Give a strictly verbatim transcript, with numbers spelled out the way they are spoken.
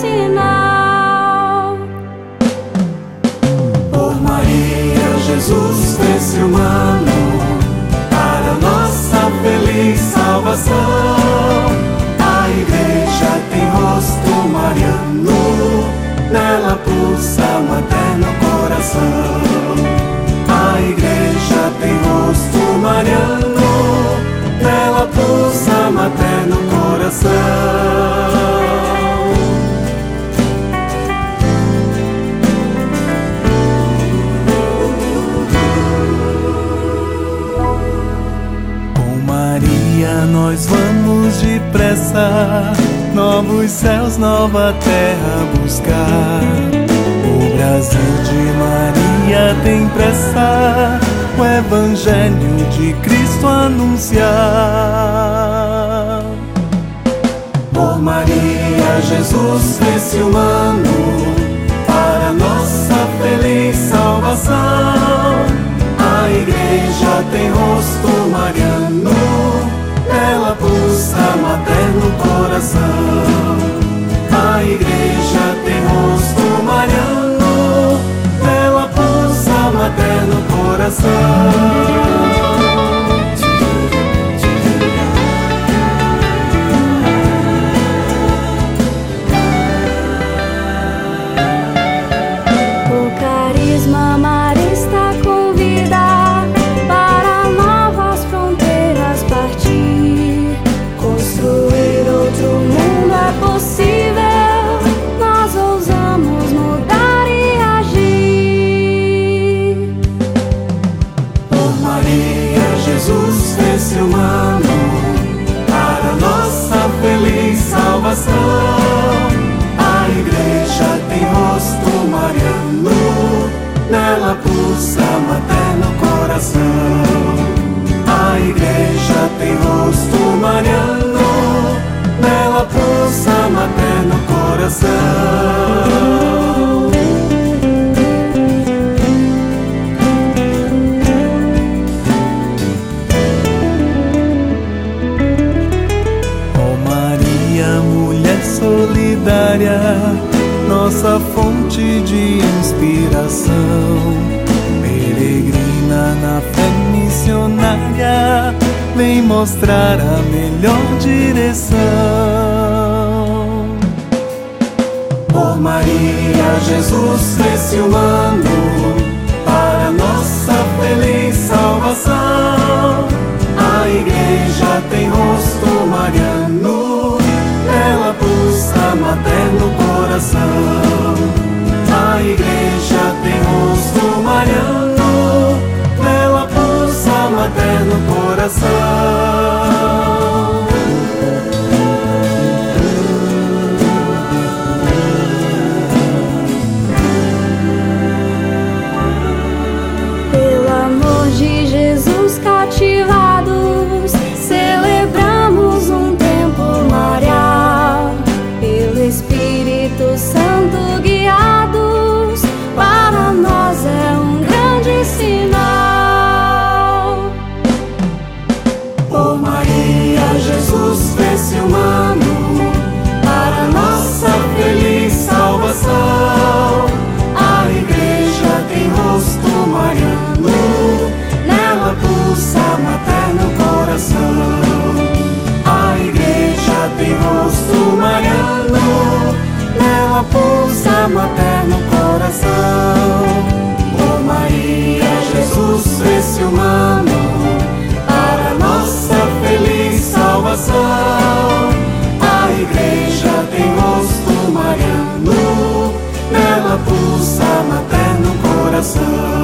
sinal. Por Maria, Jesus fez-se humano para nossa feliz salvação. A igreja tem rosto mariano, nela pulsa materno coração. A igreja tem rosto mariano, nela pulsa materno coração. Nós vamos depressa, novos céus, nova terra buscar. O Brasil de Maria tem pressa, o Evangelho de Cristo anunciar. Por Maria, Jesus fez-se humano para nossa feliz salvação. A igreja tem rosto mariano, nela pulsa materno coração. A igreja tem rosto mariano, nela pulsa materno coração. O carisma marista convida para novas fronteiras partir. Construir outro mundo é possível, nós ousamos mudar e agir. Por Maria, Jesus fez-se humano para nossa feliz salvação. A igreja tem rosto mariano, nela pulsa materno coração. A igreja tem rosto mariano, nela pulsa materno coração. Oh Maria, mulher solidária, nossa fonte de inspiração, peregrina na fé missionária, vem mostrar a melhor direção. Por Maria, Jesus fez-se humano para nossa feliz salvação. A igreja tem rosto mariano, nela pulsa materno coração. A igreja tem rosto mariano, nela pulsa materno coração. Pelo amor de Jesus cativados, celebramos um tempo marial. Pelo Espírito Santo guiados, para nós é um grande sinal. Por Maria, Jesus fez-se humano para nossa feliz salvação. A igreja tem rosto mariano, nela pulsa materno coração. A igreja tem rosto mariano, nela pulsa materno coração. Por Maria, Jesus fez-se humano para nossa feliz salvação. A igreja tem rosto mariano, nela pulsa materno coração.